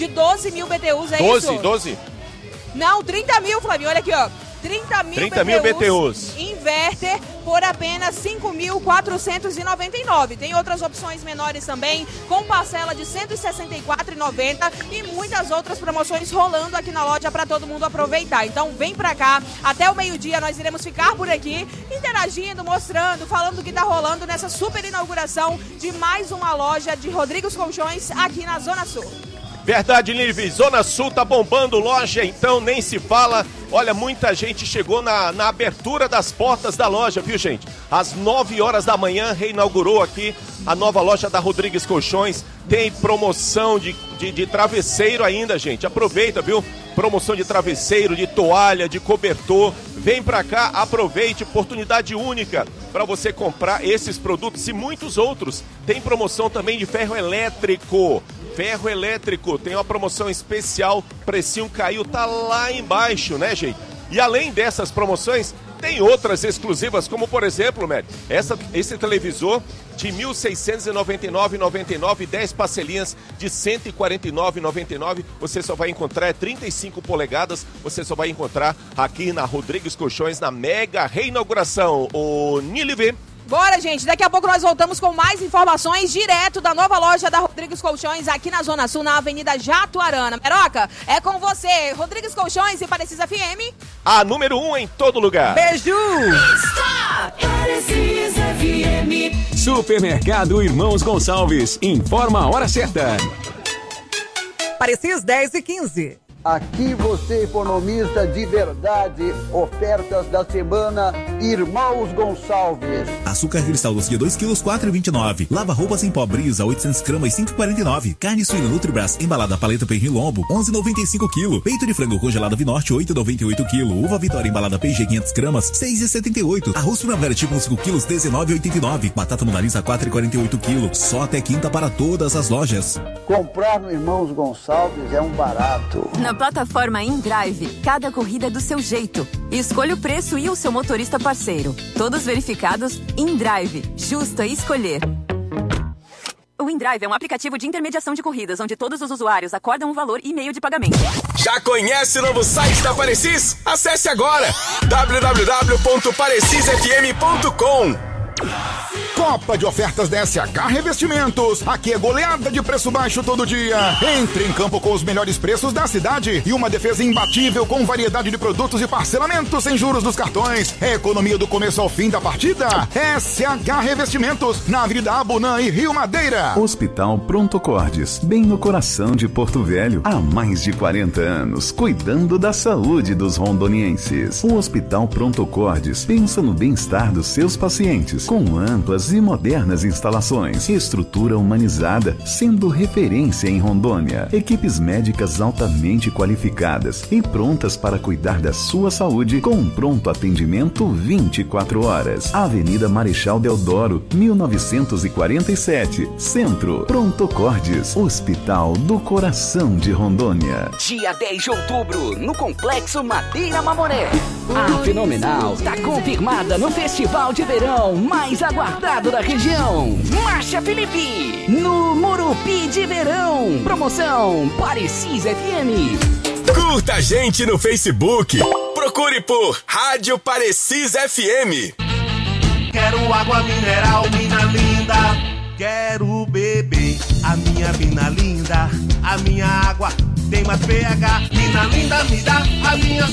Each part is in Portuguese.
de 12 mil BTUs, é isso? 12? Não, 30 mil, Flavinho, olha aqui, ó. 30 mil BTUs inverter por apenas 5.499. Tem outras opções menores também, com parcela de R$ 164,90 e muitas outras promoções rolando aqui na loja para todo mundo aproveitar. Então vem pra cá, até o meio-dia nós iremos ficar por aqui, interagindo, mostrando, falando do que tá rolando nessa super inauguração de mais uma loja de Rodrigues Colchões aqui na Zona Sul. Verdade, Liv, Zona Sul tá bombando loja, então nem se fala. Olha, muita gente chegou na abertura das portas da loja, viu, gente? Às 9 horas da manhã reinaugurou aqui a nova loja da Rodrigues Colchões. Tem promoção de travesseiro ainda, gente. Aproveita, viu? Promoção de travesseiro, de toalha, de cobertor. Vem pra cá, aproveite, oportunidade única para você comprar esses produtos e muitos outros. Tem promoção também de ferro elétrico. Ferro elétrico, tem uma promoção especial, precinho caiu, tá lá embaixo, né, gente? E além dessas promoções, tem outras exclusivas, como por exemplo, esse televisor de R$ 1.699,99, 10 parcelinhas de R$ 149,99, você só vai encontrar, 35 polegadas, você só vai encontrar aqui na Rodrigues Colchões, na mega reinauguração. O Nilive. Bora, gente, daqui a pouco nós voltamos com mais informações direto da nova loja da Rodrigues Colchões aqui na Zona Sul, na Avenida Jatuarana. Meroca, é com você, Rodrigues Colchões e Parecis FM. A número 1 em todo lugar. Beijo! Parecis FM. Supermercado Irmãos Gonçalves, informa a hora certa. Parecis 10h15. Aqui você economiza de verdade. Ofertas da semana Irmãos Gonçalves. Açúcar cristal doce de 2 kg, 4,29. Lava roupas em pó Brisa, 800 gramas, 5,49. Carne suína Nutribras, embalada paleta Pernil Lombo, 11,95 kg. Peito de frango congelado Vinorte, 8,98 kg. Uva Vitória embalada PG, 500 gramas, 6,78. Arroz primavera tipo 5 kg, 19,89. Batata monalisa, 4,48 kg. Só até quinta para todas as lojas. Comprar no Irmãos Gonçalves é um barato. Na plataforma InDrive, cada corrida é do seu jeito. Escolha o preço e o seu motorista parceiro. Todos verificados. InDrive, justo a escolher. O InDrive é um aplicativo de intermediação de corridas, onde todos os usuários acordam um valor e meio de pagamento. Já conhece o novo site da Parecis? Acesse agora www.parecisfm.com. Copa de ofertas da SH Revestimentos. Aqui é goleada de preço baixo todo dia. Entre em campo com os melhores preços da cidade e uma defesa imbatível com variedade de produtos e parcelamentos sem juros dos cartões. É economia do começo ao fim da partida. SH Revestimentos, na Avenida Abunã e Rio Madeira. Hospital Pronto Cordes, bem no coração de Porto Velho. Há mais de 40 anos, cuidando da saúde dos rondonienses. O Hospital Pronto Cordes pensa no bem-estar dos seus pacientes, com amplas e modernas instalações, estrutura humanizada, sendo referência em Rondônia, equipes médicas altamente qualificadas e prontas para cuidar da sua saúde com um pronto atendimento 24 horas. Avenida Marechal Deodoro, 1947, Centro. Pronto Cordes, Hospital do Coração de Rondônia. Dia 10 de outubro, no Complexo Madeira Mamoré. A Fenomenal está confirmada no Festival de Verão mais aguardado da região. Marcha Felipe, no Murupi de Verão. Promoção Parecis FM. Curta a gente no Facebook. Procure por Rádio Parecis FM. Quero água mineral, mina linda. Quero beber a minha mina linda. A minha água tem mais pH. Mina linda, me dá a minha...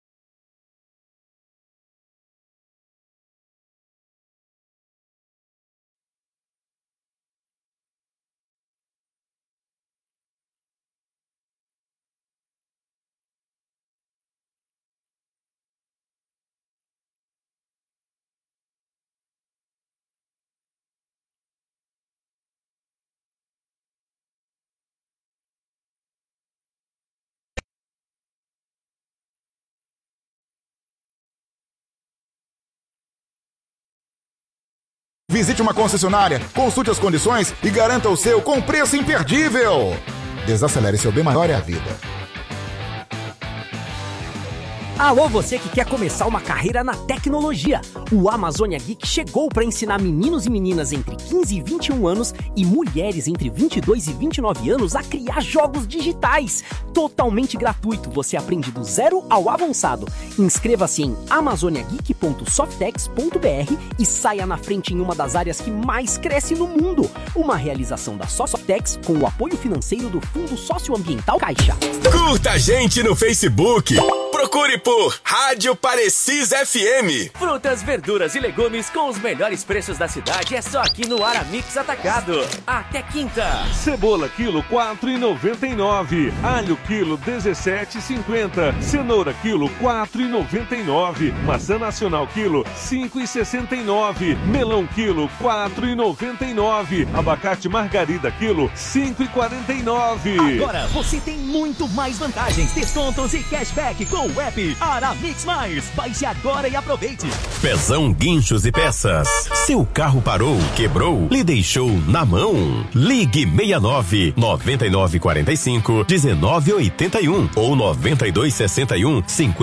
Visite uma concessionária, consulte as condições e garanta o seu com preço imperdível. Desacelere, seu bem maior é a vida. Alô, você que quer começar uma carreira na tecnologia. O Amazônia Geek chegou para ensinar meninos e meninas entre 15 e 21 anos e mulheres entre 22 e 29 anos a criar jogos digitais. Totalmente gratuito, você aprende do zero ao avançado. Inscreva-se em amazoniageek.softex.br e saia na frente em uma das áreas que mais cresce no mundo. Uma realização da Softex com o apoio financeiro do Fundo Socioambiental Caixa. Curta a gente no Facebook. Procure por Rádio Parecis FM. Frutas, verduras e legumes com os melhores preços da cidade é só aqui no Aramix Atacado. Até quinta. Cebola quilo 4,99. Alho quilo 17,50. Cenoura quilo 4,99. Maçã nacional quilo 5,69. Melão quilo 4,99. Abacate margarida quilo 5,49. Agora você tem muito mais vantagens, descontos e cashback com o app Aramix Mais. Baixe agora e aproveite. Pezão Guinchos e Peças. Seu carro parou, quebrou, lhe deixou na mão? Ligue 69 9945 1981 ou 9261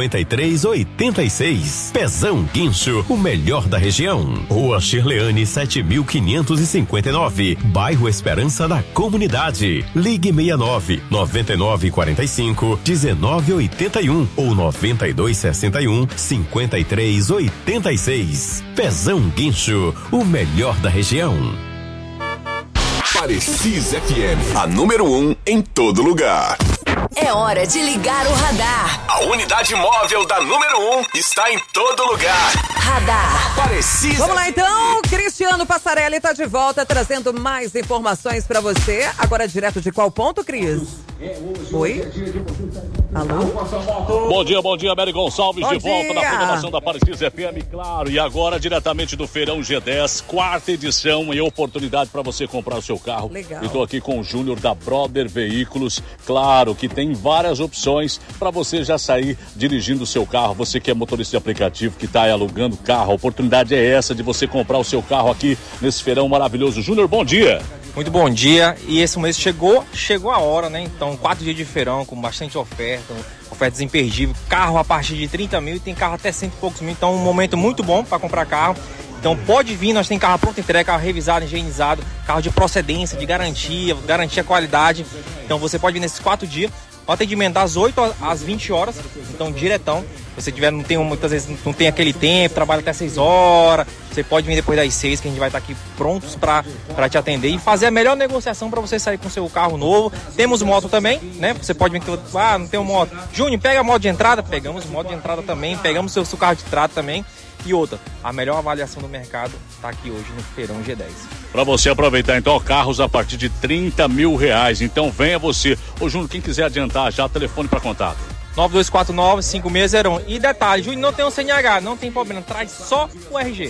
5386. Pezão Guincho, o melhor da região. Rua Shirleane 7559, bairro Esperança da Comunidade. Ligue 69 9945 1981 ou 9261 5386. Pezão Guincho, o melhor da região. Parecis FM, a número 1 em todo lugar. É hora de ligar o radar. A unidade móvel da número 1 está em todo lugar. Radar. Parecis. Vamos lá então, Cristiano Passarelli está de volta trazendo mais informações para você. Agora direto de qual ponto, Cris? Oi? Alô? Bom dia, Mary Gonçalves, bom de volta dia. na programação da Parecis FM, claro. E agora, diretamente do Feirão G10, quarta edição e oportunidade para você comprar o seu carro. Legal. Estou aqui com o Júnior da Brother Veículos, claro que tem várias opções para você já sair dirigindo o seu carro. Você que é motorista de aplicativo, que está aí alugando carro, a oportunidade é essa de você comprar o seu carro aqui nesse feirão maravilhoso. Júnior, bom dia. Muito bom dia, e esse mês chegou a hora, né? Então, 4 dias de feirão com bastante oferta, ofertas imperdíveis, carro a partir de 30 mil e tem carro até 100 e poucos mil, então um momento muito bom para comprar carro. Então pode vir, nós tem carro pronto entrega, carro revisado, higienizado, carro de procedência, de garantia qualidade. Então você pode vir nesses 4 dias, o atendimento das 8 às 20 horas, então diretão. Se você tiver, muitas vezes não tem aquele tempo, trabalha até 6 horas, você pode vir depois das 6, que a gente vai estar aqui prontos para te atender e fazer a melhor negociação para você sair com o seu carro novo. Temos moto também, né? Você pode vir, não tem moto. Júnior, pega a moto de entrada? Pegamos moto de entrada também, pegamos seu carro de entrada também. E outra, a melhor avaliação do mercado está aqui hoje no Feirão G10. Para você aproveitar, então, carros a partir de 30 mil reais. Então, venha você. Ô, Júnior, quem quiser adiantar já, telefone para contato. 9249-5601. E detalhe, Júnior, não tem um CNH, não tem problema, traz só o RG.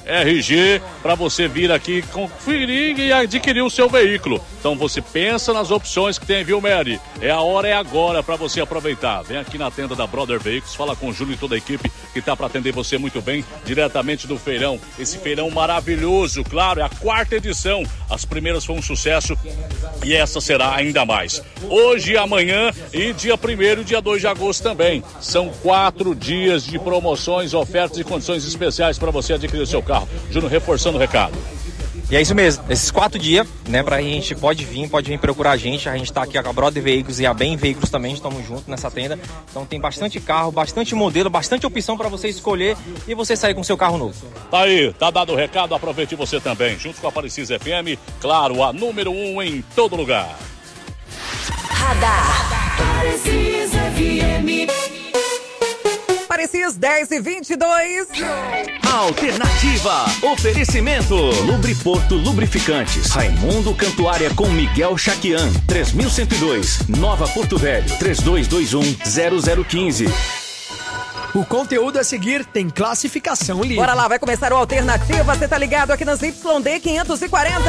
RG para você vir aqui conferir e adquirir o seu veículo. Então você pensa nas opções que tem, viu, Mary? A hora é agora para você aproveitar. Vem aqui na tenda da Brother Veículos, fala com o Júlio e toda a equipe que tá para atender você muito bem, diretamente do feirão. Esse feirão maravilhoso, claro, é a 4ª edição. As primeiras foi um sucesso e essa será ainda mais. Hoje, amanhã e dia 1º e dia 2 de agosto também. São 4 dias de promoções, ofertas e condições especiais para você adquirir o seu carro. Júnior, reforçando o recado. E é isso mesmo, esses 4 dias, né, pra gente pode vir procurar a gente tá aqui com a Brother Veículos e a Bem Veículos também, estamos juntos nessa tenda, então tem bastante carro, bastante modelo, bastante opção para você escolher e você sair com seu carro novo. Tá aí, tá dado o recado, aproveite você também, junto com a Parecis FM, claro, a número 1 em todo lugar. Radar. Parecis FM. Parecis 10h22. Alternativa. Oferecimento. Lubriporto Lubrificantes. Raimundo Cantuária com Miguel Chaquian. 3102. Nova Porto Velho. 3221-0015. O conteúdo a seguir tem classificação livre. Bora lá, vai começar o Alternativa. Você tá ligado aqui nas YD 540.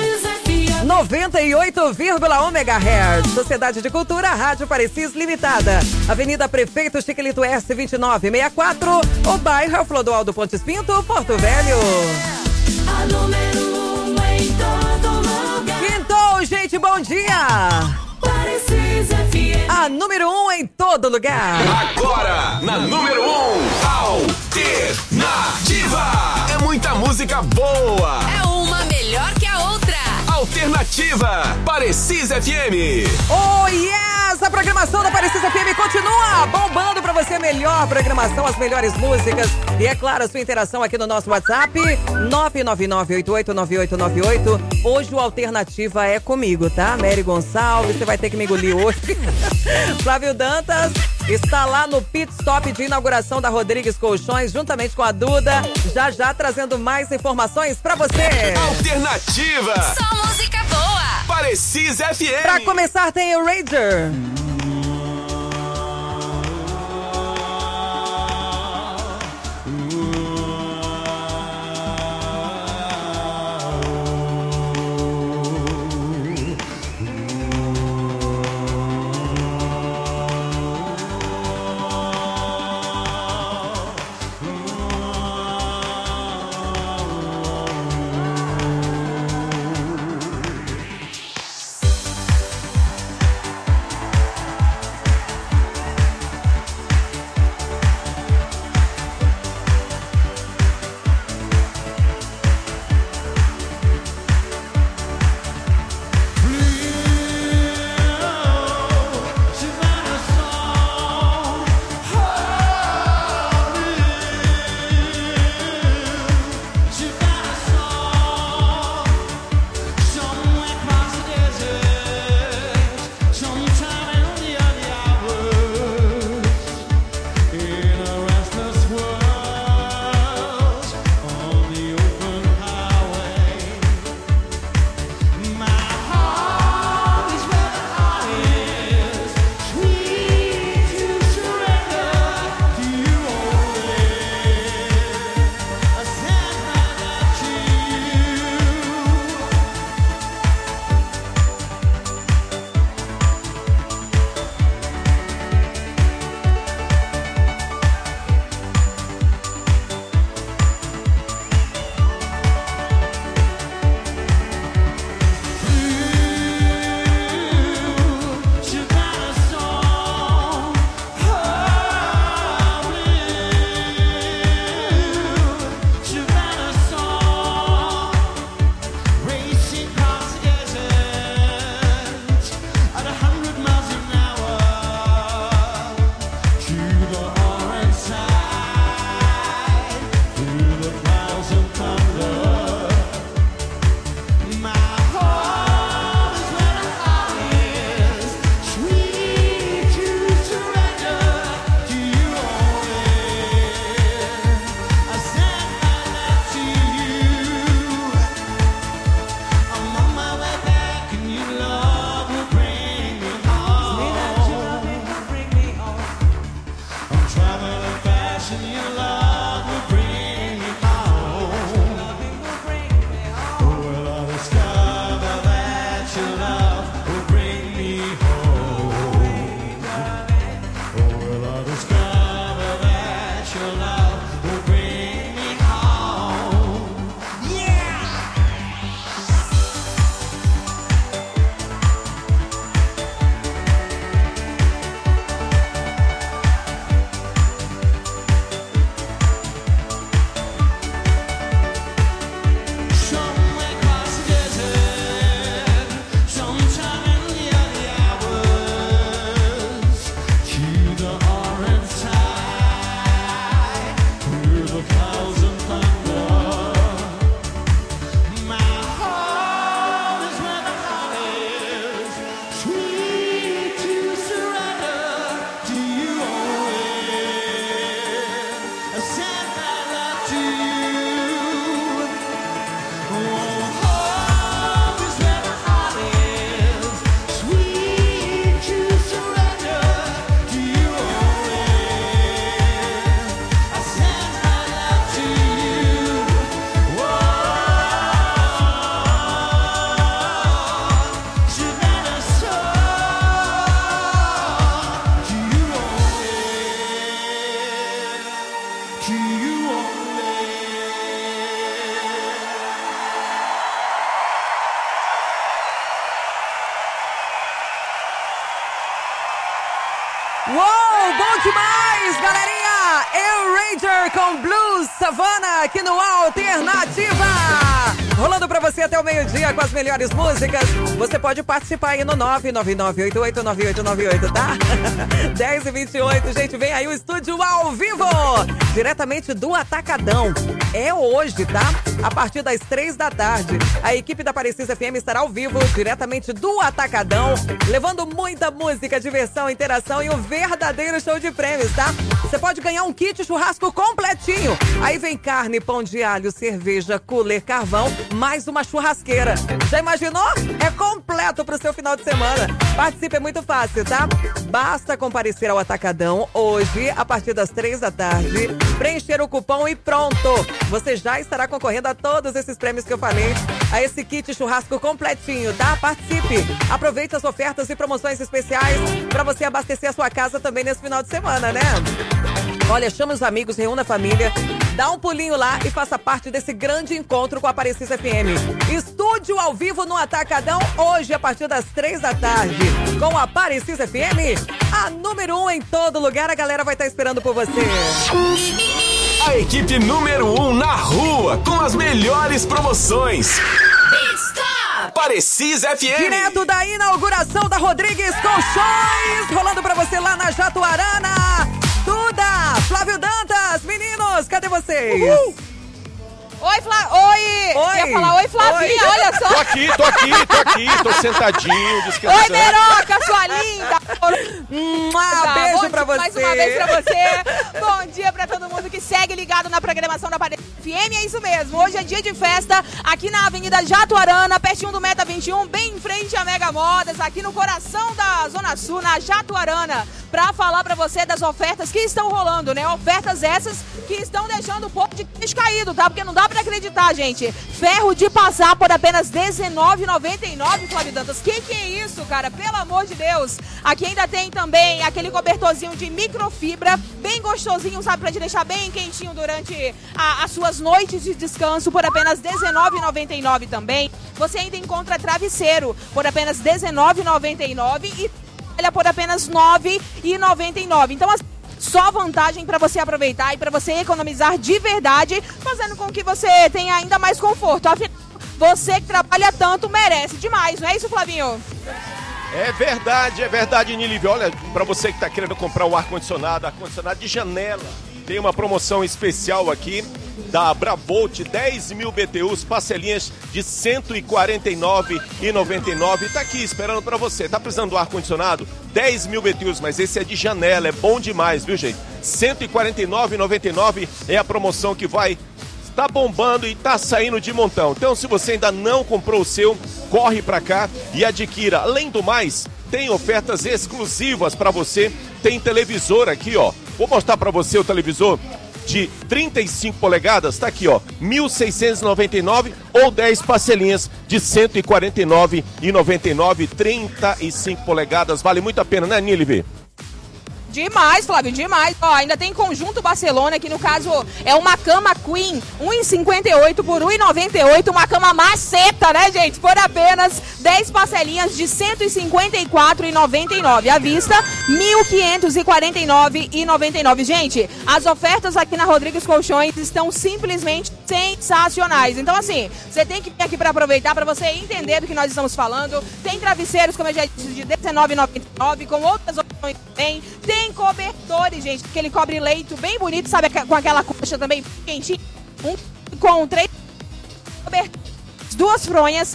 98,1 MHz. Sociedade de Cultura, Rádio Parecis Limitada. Avenida Prefeito Chiquilito S 2964. O bairro é o Clodoaldo Pontes Pinto, Porto Velho. A número 1 em todo lugar. Quintou, gente, bom dia. Parecis FM. A A número 1 em todo lugar. Agora, na número 1, Alternativa. É muita música boa. É uma melhor que a outra. Alternativa, Parecis FM. Oh, yes! A programação da Parecis FM continua bombando pra você. A melhor programação, as melhores músicas. E é claro, a sua interação aqui no nosso WhatsApp, 999-889898. Hoje o Alternativa é comigo, tá? Mary Gonçalves, você vai ter que me engolir hoje. Flávio Dantas está lá no pit stop de inauguração da Rodrigues Colchões, juntamente com a Duda, já trazendo mais informações pra você. Alternativa. Só música boa. Parecis FM. Pra começar tem o Ranger. Uou, bom demais, galerinha! Eu Ranger com Blues Savannah aqui no Alternativa. Rolando pra você até o meio-dia com as melhores músicas. Você pode participar aí no 999889898, tá? 10h28, gente, vem aí o estúdio ao vivo, diretamente do Atacadão. É hoje, tá? A partir das 3 da tarde, a equipe da Parecisa FM estará ao vivo, diretamente do Atacadão, levando muita música, diversão, interação e um verdadeiro show de prêmios, tá? Você pode ganhar um kit churrasco completinho. Aí vem carne, pão de alho, cerveja, cooler, carvão, mais uma churrasqueira. Já imaginou? É completo pro seu final de semana. Participe, é muito fácil, tá? Basta comparecer ao Atacadão hoje, a partir das 3 da tarde, preencher o cupom e pronto! Você já estará concorrendo a todos esses prêmios que eu falei, a esse kit churrasco completinho, tá? Participe! Aproveite as ofertas e promoções especiais para você abastecer a sua casa também nesse final de semana, né? Olha, chama os amigos, reúna a família, dá um pulinho lá e faça parte desse grande encontro com a Parecisa FM. Estúdio ao vivo no Atacadão, hoje a partir das 3 da tarde. Com a Parecisa FM, a número 1 em todo lugar, a galera vai estar esperando por você. A equipe número 1 na rua, com as melhores promoções. Parecisa FM. Direto da inauguração da Rodrigues Colchões, rolando pra você lá na Jatuarana. Duda, Flávio Dantas, meninos, cadê vocês? Oi, Oi! Ia falar oi, Flavinha, oi. Olha só. Tô aqui, tô sentadinho, descansando. Oi, Meroca, sua linda. Beijo pra você. Mais uma vez pra você. Bom dia pra todo mundo que segue ligado na programação da Parecisa FM. É isso mesmo, hoje é dia de festa aqui na Avenida Jatuarana, pertinho do Meta 21, bem em frente à Mega Modas, aqui no coração da Zona Sul, na Jatuarana, pra falar pra você das ofertas que estão rolando, né? Ofertas essas que estão deixando o povo de queixo caído, tá? Porque não dá pra acreditar, gente. Ferro de passar por apenas R$19,99, Flávio Dantas. Que é isso, cara? Pelo amor de Deus. Aqui ainda tem também aquele cobertorzinho de microfibra, bem gostosinho, sabe? Pra te deixar bem quentinho durante as suas noites de descanso, por apenas R$19,99 também. Você ainda encontra travesseiro por apenas R$19,99 e por apenas R$9,99. Então, só vantagem para você aproveitar e para você economizar de verdade, fazendo com que você tenha ainda mais conforto. Afinal, você que trabalha tanto merece demais, não é isso, Flavinho? É verdade, Nilívia. Olha, para você que tá querendo comprar um ar-condicionado de janela, tem uma promoção especial aqui da Bravolt, 10 mil BTUs, parcelinhas de R$149,99. Tá aqui esperando pra você. Tá precisando do ar-condicionado? 10 mil BTUs, mas esse é de janela, é bom demais, viu, gente? R$149,99 é a promoção que vai tá bombando e tá saindo de montão. Então, se você ainda não comprou o seu, corre pra cá e adquira. Além do mais, tem ofertas exclusivas pra você. Tem televisor aqui, ó. Vou mostrar pra você o televisor de 35 polegadas, tá aqui, ó, R$1.699 ou 10 parcelinhas de R$149,99, 35 polegadas, vale muito a pena, né, Nilve? Demais, Flávio, demais. Ó, ainda tem conjunto Barcelona, que no caso é uma cama Queen, R$1,58 por R$1,98, uma cama maceta, né, gente? Por apenas 10 parcelinhas de R$154,99. À vista, R$1.549,99. Gente, as ofertas aqui na Rodrigues Colchões estão simplesmente sensacionais. Então, assim, você tem que vir aqui para aproveitar, para você entender do que nós estamos falando. Tem travesseiros, como eu já disse, de R$19,99, com outras opções também. Tem cobertores, gente, aquele cobre-leito bem bonito, sabe, com aquela coxa também quentinha. Com 3 cobertores, 2 fronhas,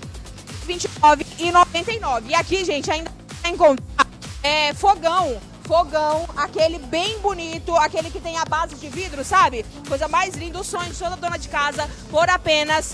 R$29,99. E aqui, gente, ainda vai encontrar fogão, aquele bem bonito, aquele que tem a base de vidro, sabe? Coisa mais linda, o sonho de toda dona de casa, por apenas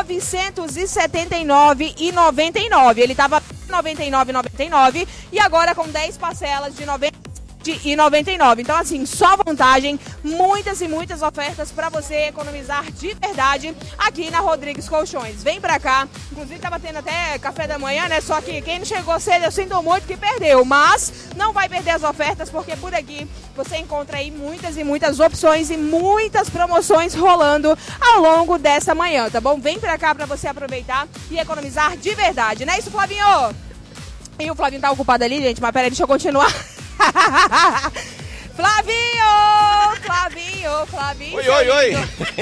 R$979,99. Ele tava R$99,99 e agora com 10 parcelas de R$90,99. Então, assim, só vantagem, muitas e muitas ofertas pra você economizar de verdade aqui na Rodrigues Colchões. Vem pra cá, inclusive tava tendo até café da manhã, né? Só que quem não chegou cedo, eu sinto muito que perdeu, mas não vai perder as ofertas, porque por aqui você encontra aí muitas e muitas opções e muitas promoções rolando ao longo dessa manhã, tá bom? Vem pra cá pra você aproveitar e economizar de verdade, não é isso, Flavinho? E o Flavinho tá ocupado ali, gente, mas peraí, deixa eu continuar. Flavinho. Oi.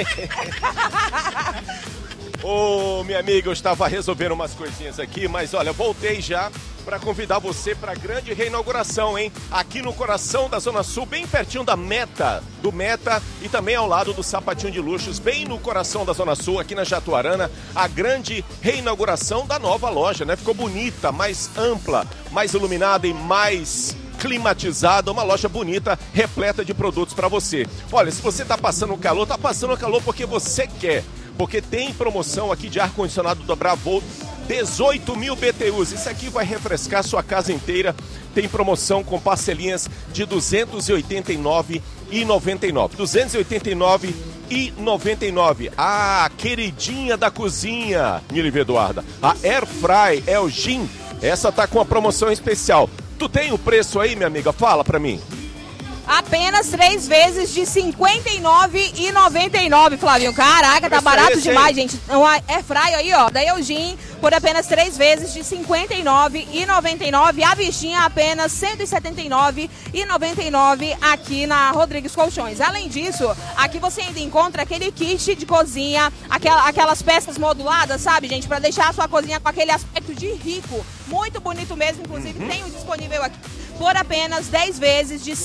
Ô, minha amiga, eu estava resolvendo umas coisinhas aqui, mas olha, voltei já para convidar você para a grande reinauguração, hein? Aqui no coração da Zona Sul, bem pertinho do Meta e também ao lado do Sapatinho de Luxos, bem no coração da Zona Sul, aqui na Jatuarana, a grande reinauguração da nova loja, né? Ficou bonita, mais ampla, mais iluminada e mais climatizada, uma loja bonita, repleta de produtos para você. Olha, se você tá passando calor porque você quer. Porque tem promoção aqui de ar-condicionado da Bravolt, 18 mil BTUs. Isso aqui vai refrescar sua casa inteira. Tem promoção com parcelinhas de R$ 289,99. R$ 289,99. Ah, queridinha da cozinha, Nilive Eduarda. A Air Fry Elgin, essa tá com a promoção especial. Tu tem o preço aí, minha amiga? Fala pra mim. Apenas 3 vezes de R$ 59,99, Flavinho. Caraca, tá barato demais, gente. Uma Air Fry aí, ó, da Elgin, por apenas 3 vezes de R$ 59,99. A bichinha apenas R$ 179,99 aqui na Rodrigues Colchões. Além disso, aqui você ainda encontra aquele kit de cozinha, aquelas peças moduladas, sabe, gente? Pra deixar a sua cozinha com aquele aspecto de rico. Muito bonito mesmo, inclusive tenho disponível aqui por apenas 10 vezes de R$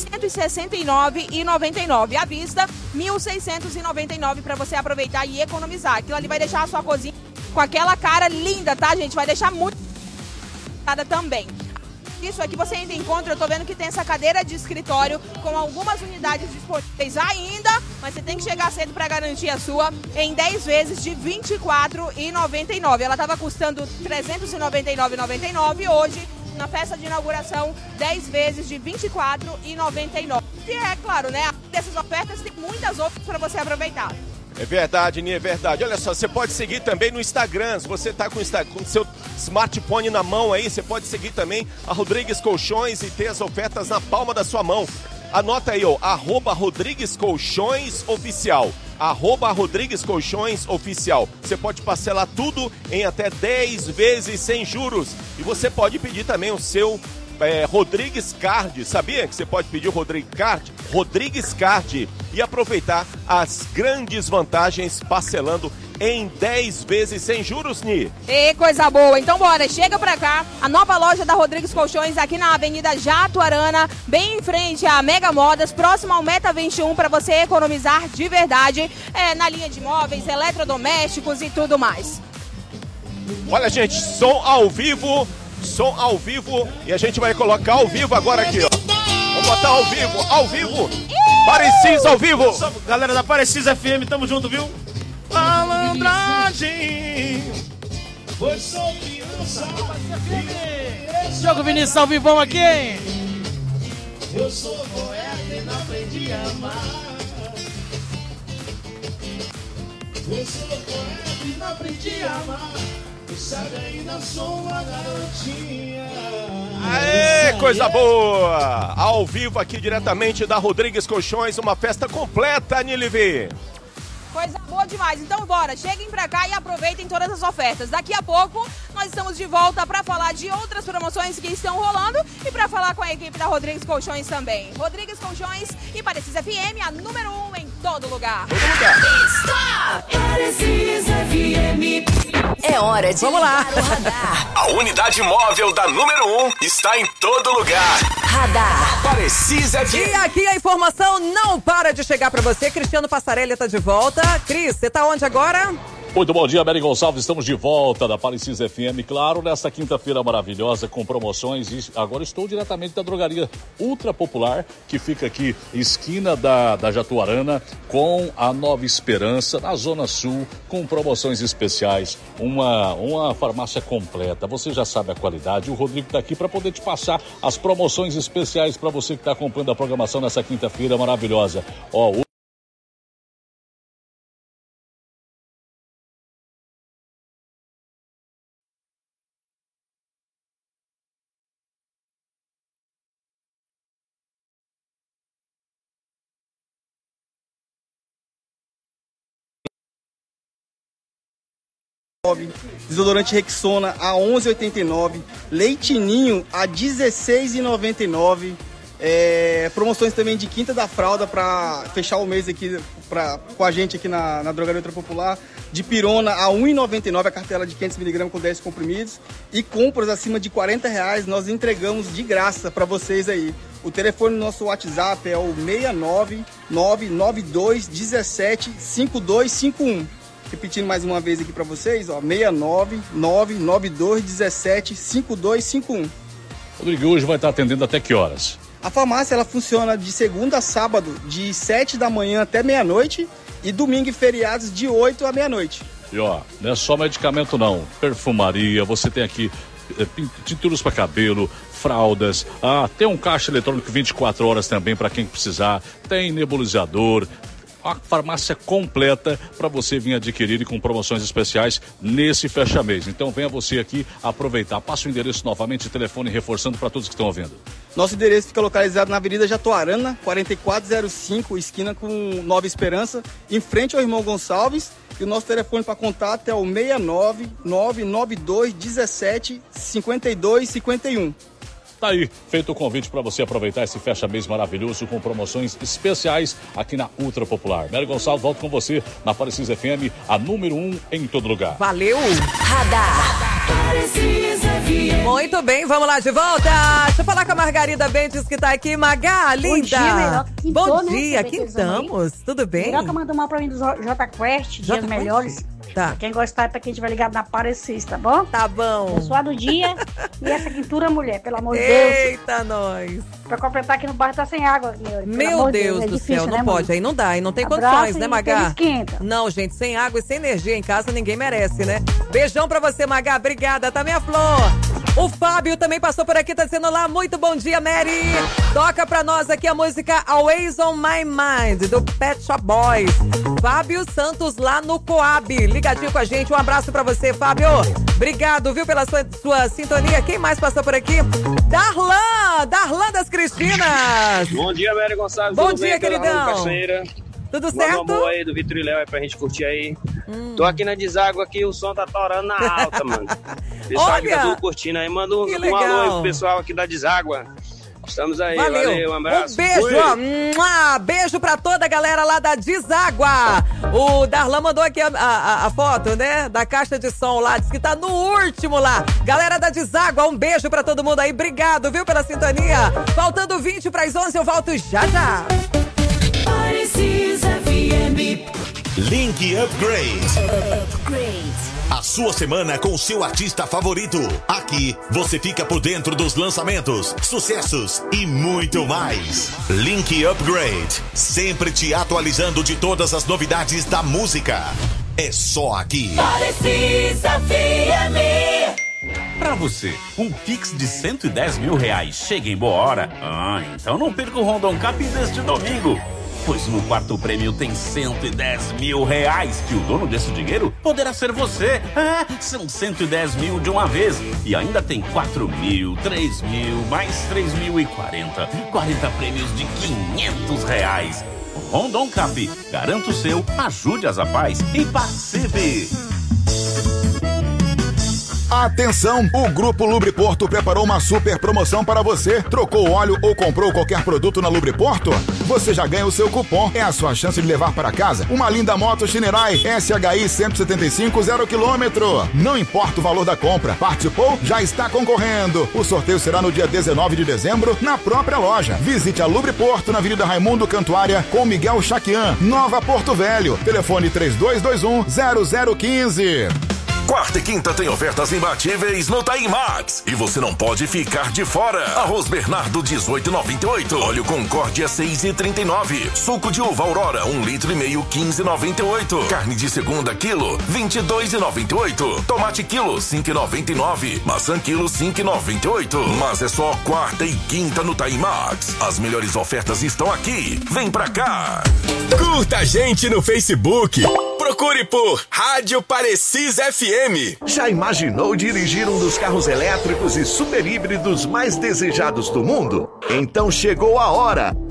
169,99. À vista, R$ 1.699 para você aproveitar e economizar. Aquilo ali vai deixar a sua cozinha com aquela cara linda, tá, gente? Vai deixar muito também. Isso aqui você ainda encontra, eu tô vendo que tem essa cadeira de escritório com algumas unidades disponíveis ainda, mas você tem que chegar cedo para garantir a sua em 10 vezes de R$ 24,99. Ela tava custando R$ 399,99 hoje, na festa de inauguração, 10 vezes de R$ 24,99. E é claro, né? Dessas ofertas tem muitas outras para você aproveitar. É verdade, Nia, é verdade. Olha só, você pode seguir também no Instagram. Se você tá com o seu smartphone na mão aí, você pode seguir também a Rodrigues Colchões e ter as ofertas na palma da sua mão. Anota aí, ó, @Rodrigues Colchões Oficial. @Rodrigues Colchões Oficial. Você pode parcelar tudo em até 10 vezes sem juros. E você pode pedir também o seu Rodrigues Card. Sabia que você pode pedir o Rodrigues Card e aproveitar as grandes vantagens parcelando em 10 vezes sem juros, Ni. E coisa boa. Então bora, chega pra cá. A nova loja da Rodrigues Colchões aqui na Avenida Jatuarana, bem em frente à Mega Modas, próximo ao Meta 21, para você economizar de verdade na linha de móveis, eletrodomésticos e tudo mais. Olha, gente, som ao vivo, e a gente vai colocar ao vivo agora aqui, ó. Vamos botar ao vivo. Parecis ao vivo. Galera da Parecis FM, tamo junto, viu? Malandragem. Foi só criança. Jogo Vinícius ao vivão aqui, hein? Eu sou poeta e não aprendi a amar. Eu sou poeta e não aprendi a amar. Sabe, ainda sou uma garotinha. Aê, coisa boa! Ao vivo aqui diretamente da Rodrigues Colchões, uma festa completa, Nilive. Coisa boa demais. Então bora, cheguem pra cá e aproveitem todas as ofertas. Daqui a pouco nós estamos de volta pra falar de outras promoções que estão rolando e pra falar com a equipe da Rodrigues Colchões também. Rodrigues Colchões e Parecis FM, a número 1 em todo lugar. Está Parecis FM. É hora de Vamos lá. ligar o radar. A unidade móvel da número 1 está em todo lugar. Radar. Parecis FM. E aqui a informação não para de chegar pra você. Cristiano Passarelli tá de volta. Cris, você tá onde agora? Muito bom dia, Mary Gonçalves. Estamos de volta da Parecis FM, claro, nesta quinta-feira maravilhosa com promoções. E agora estou diretamente da drogaria Ultra Popular, que fica aqui, esquina da Jatuarana, com a Nova Esperança, na Zona Sul, com promoções especiais. Uma farmácia completa. Você já sabe a qualidade. O Rodrigo está aqui para poder te passar as promoções especiais para você que está acompanhando a programação nessa quinta-feira maravilhosa. Ó, desodorante Rexona a 11,89, Leite Ninho a 16,99, Promoções também de quinta da fralda para fechar o mês aqui com a gente aqui na Drogaria Ultra Popular. De pirona a R$ 1,99 a cartela de 500mg com 10 comprimidos. E compras acima de R$40 nós entregamos de graça para vocês aí. O telefone do nosso WhatsApp é o 69992175251. Repetindo mais uma vez aqui para vocês, ó, 69992175251. Rodrigo, hoje vai estar atendendo até que horas? A farmácia ela funciona de segunda a sábado, de 7 da manhã até meia-noite, e domingo e feriados de 8 à meia-noite. E ó, não é só medicamento não, perfumaria, você tem aqui tinturas para cabelo, fraldas, tem um caixa eletrônico 24 horas também para quem precisar, tem nebulizador, a farmácia completa para você vir adquirir e com promoções especiais nesse fecha-mês. Então venha você aqui aproveitar. Passa o endereço novamente, telefone reforçando para todos que estão ouvindo. Nosso endereço fica localizado na Avenida Jatuarana, 4405, esquina com Nova Esperança, em frente ao Irmão Gonçalves. E o nosso telefone para contato é o 69992175251. Tá aí, feito o convite para você aproveitar esse fecha-mês maravilhoso com promoções especiais aqui na Ultra Popular. Mério Gonçalves, volto com você na Aparecida FM, a número 1 em todo lugar. Valeu! Radar. Muito bem, vamos lá de volta. Deixa eu falar com a Margarida Bentes que tá aqui. Magá, linda. Bom dia, melhor. Quintou, bom né? dia, quintamos. Tudo bem? Melhor que eu mando mal pra mim do J Quest, Dias Melhores. Tá. Quem gostar, pra quem estiver ligado na Aparecida, tá bom? Tá bom. Pessoal do dia e essa quintura, mulher, pelo amor de Deus. Eita, nós. Pra completar aqui no bairro tá sem água, Meu Deus do céu, não pode, aí não dá, aí não tem condições, né, Magá? Não, gente, sem água e sem energia em casa ninguém merece, né? Beijão pra você, Magá, obrigada, tá minha flor. O Fábio também passou por aqui, tá dizendo lá, muito bom dia, Mary. Toca pra nós aqui a música Always on My Mind, do Pet Shop Boys. Fábio Santos lá no Coab, ligadinho com a gente, um abraço pra você, Fábio. Obrigado, viu, pela sua sintonia. Quem mais passou por aqui? Darlan das Cristinas. Bom dia, Mary Gonçalves. Bom dia, queridão. Tudo certo? Manda um amor aí do Vitor e Léo aí pra gente curtir aí. Tô aqui na deságua aqui, o som tá torando na alta, mano. Pessoal que tá tudo curtindo aí, manda um alô aí pro pessoal aqui da deságua. Estamos aí, valeu, um abraço. Um beijo, ó. Beijo pra toda a galera lá da Deságua. O Darlan mandou aqui a foto, né? Da caixa de som lá, diz que tá no último lá. Galera da Deságua, um beijo pra todo mundo aí. Obrigado, viu, pela sintonia. Faltando 20 pras 11, eu volto já. Link Upgrade. A sua semana com o seu artista favorito. Aqui você fica por dentro dos lançamentos, sucessos e muito mais. Link Upgrade, sempre te atualizando de todas as novidades da música. É só aqui. Aparecida FM. Pra você, um Pix de R$110 mil chega em boa hora? Então não perca o Rondon Cap deste domingo. Pois no quarto prêmio tem R$110 mil, que o dono desse dinheiro poderá ser você. São 110 mil de uma vez. E ainda tem 4 mil, 3 mil, mais 3 mil e 40. 40 prêmios de R$500. Rondon Cap, garanta o seu, ajude as Zapais e participe. Atenção! O Grupo Lubriporto preparou uma super promoção para você. Trocou óleo ou comprou qualquer produto na Lubriporto? Você já ganha o seu cupom. É a sua chance de levar para casa uma linda moto Shinerai SHI 175 0km. Não importa o valor da compra. Participou? Já está concorrendo. O sorteio será no dia 19 de dezembro na própria loja. Visite a Lubriporto na Avenida Raimundo Cantuária com Miguel Chaquian, Nova Porto Velho. Telefone 3221-0015. Quarta e quinta tem ofertas imbatíveis no Taimax. E você não pode ficar de fora. Arroz Bernardo 18,98. Óleo Concórdia 6,39. Suco de uva Aurora 1,5 litro 15,98. Carne de segunda quilo 22,98. Tomate quilo 5,99. Maçã quilo 5,98. Mas é só quarta e quinta no Taimax. As melhores ofertas estão aqui. Vem pra cá. Curta a gente no Facebook. Procure por Rádio Aparecida FM. Já imaginou dirigir um dos carros elétricos e super híbridos mais desejados do mundo? Então chegou a hora.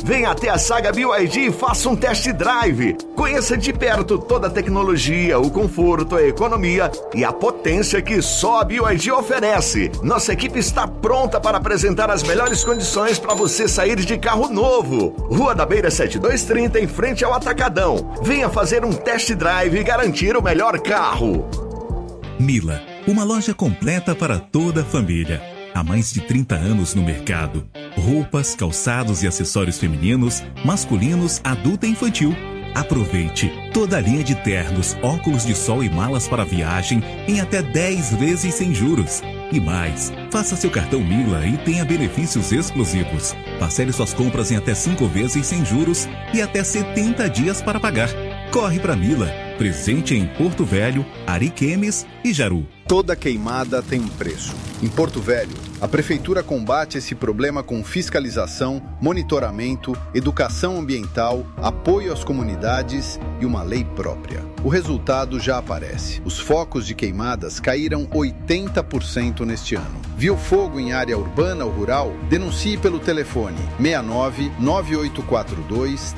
Venha até a Saga BYD e faça um test drive. Conheça de perto toda a tecnologia, o conforto, a economia e a potência que só a BYD oferece. Nossa equipe está pronta para apresentar as melhores condições para você sair de carro novo. Rua da Beira 7230, em frente ao Atacadão. Venha fazer um test drive e garantir o melhor carro. Mila, uma loja completa para toda a família. Há mais de 30 anos no mercado. Roupas, calçados e acessórios femininos, masculinos, adulto e infantil. Aproveite toda a linha de ternos, óculos de sol e malas para viagem em até 10 vezes sem juros. E mais, faça seu cartão Mila e tenha benefícios exclusivos. Parcele suas compras em até 5 vezes sem juros e até 70 dias para pagar. Corre para Mila, presente em Porto Velho, Ariquemes e Jaru. Toda queimada tem um preço. Em Porto Velho, a Prefeitura combate esse problema com fiscalização, monitoramento, educação ambiental, apoio às comunidades e uma lei própria. O resultado já aparece. Os focos de queimadas caíram 80% neste ano. Viu fogo em área urbana ou rural? Denuncie pelo telefone 69 9842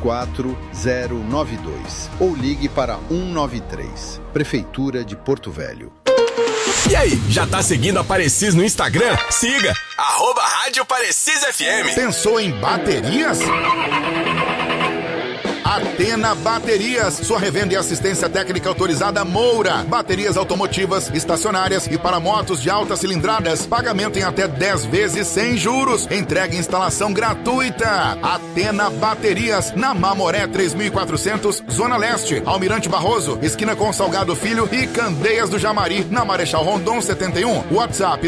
34092 ou ligue para 193. Prefeitura de Porto Velho. E aí, já tá seguindo a Parecis no Instagram? Siga, @Rádio Parecis FM. Pensou em baterias? Atena Baterias, sua revenda e assistência técnica autorizada Moura. Baterias automotivas, estacionárias e para motos de altas cilindradas. Pagamento em até 10 vezes sem juros. Entrega e instalação gratuita. Atena Baterias, na Mamoré 3400, Zona Leste. Almirante Barroso, esquina com Salgado Filho e Candeias do Jamari, na Marechal Rondon 71. WhatsApp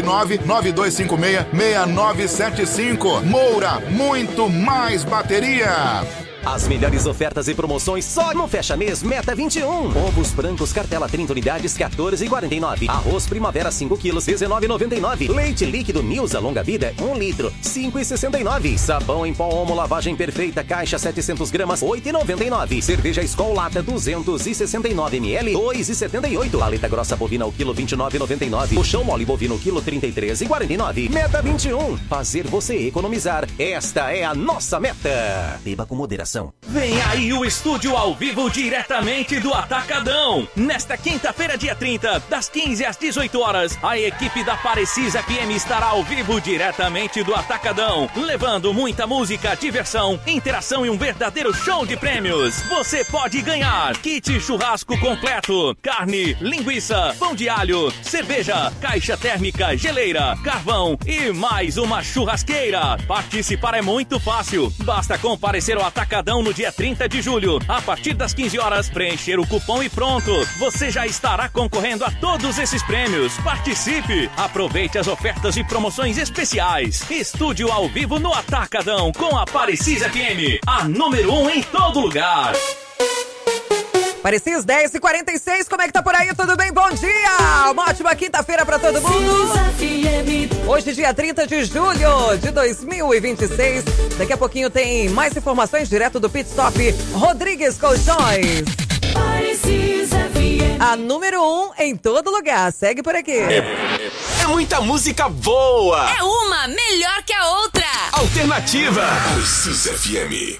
99256-6975. Moura, muito mais bateria. As melhores ofertas e promoções só no Fecha Mês Meta 21. Ovos brancos cartela 30 unidades, 14,49. Arroz Primavera 5 quilos, 19,99. Leite líquido Nilza Longa Vida, 1 litro, 5,69. Sabão em pó Omo Lavagem Perfeita, caixa 700 gramas, 8,99. Cerveja Skol Lata 269 ml, 2,78. Paleta grossa bovina o quilo, 29,99. Puxão mole bovino o quilo, 33,49. Meta 21. Fazer você economizar. Esta é a nossa meta. Beba com moderação. Vem aí o estúdio ao vivo diretamente do Atacadão. Nesta quinta-feira, dia 30, das 15 às 18 horas, a equipe da Parecis FM estará ao vivo diretamente do Atacadão, levando muita música, diversão, interação e um verdadeiro show de prêmios. Você pode ganhar kit churrasco completo, carne, linguiça, pão de alho, cerveja, caixa térmica, geleira, carvão e mais uma churrasqueira. Participar é muito fácil. Basta comparecer ao Atacadão no dia 30 de julho, a partir das 15 horas, preencher o cupom e pronto. Você já estará concorrendo a todos esses prêmios. Participe! Aproveite as ofertas e promoções especiais. Estúdio ao vivo no Atacadão com a Parecis FM, a número 1 em todo lugar. Parecis 10h46, como é que tá por aí? Tudo bem? Bom dia! Uma ótima quinta-feira pra todo mundo. Hoje, dia 30 de julho de 2026. Daqui a pouquinho tem mais informações direto do Pit Stop Rodrigues Colchões. A número 1 em todo lugar. Segue por aqui. É muita música boa. É uma melhor que a outra. Alternativa. Parecis FM.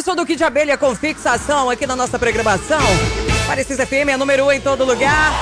gostam do Kit Abelha com fixação aqui na nossa programação? Parecida FM é número 1 em todo lugar.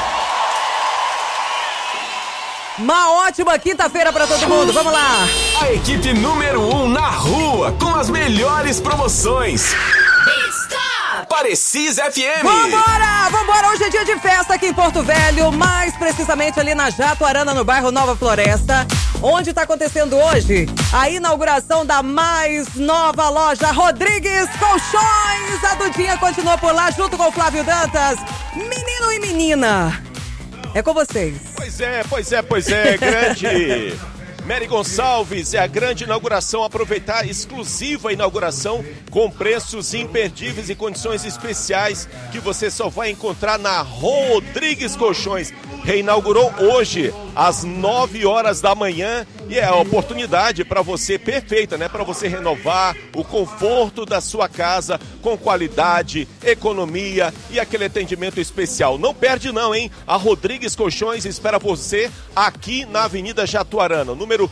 Uma ótima quinta-feira pra todo mundo, vamos lá! A equipe número 1 na rua, com as melhores promoções. Parecis FM! Vambora! Vambora! Hoje é dia de festa aqui em Porto Velho, mais precisamente ali na Jatuarana, no bairro Nova Floresta, onde está acontecendo hoje a inauguração da mais nova loja Rodrigues Colchões. A Dudinha continua por lá junto com o Flávio Dantas. Menino e menina, é com vocês. Pois é, grande Mary Gonçalves, é a grande inauguração, aproveitar a exclusiva inauguração com preços imperdíveis e condições especiais que você só vai encontrar na Rodrigues Colchões. Reinaugurou hoje às 9 horas da manhã e é a oportunidade para você perfeita, né? Para você renovar o conforto da sua casa com qualidade, economia e aquele atendimento especial. Não perde não, hein? A Rodrigues Colchões espera você aqui na Avenida Jatuarana, número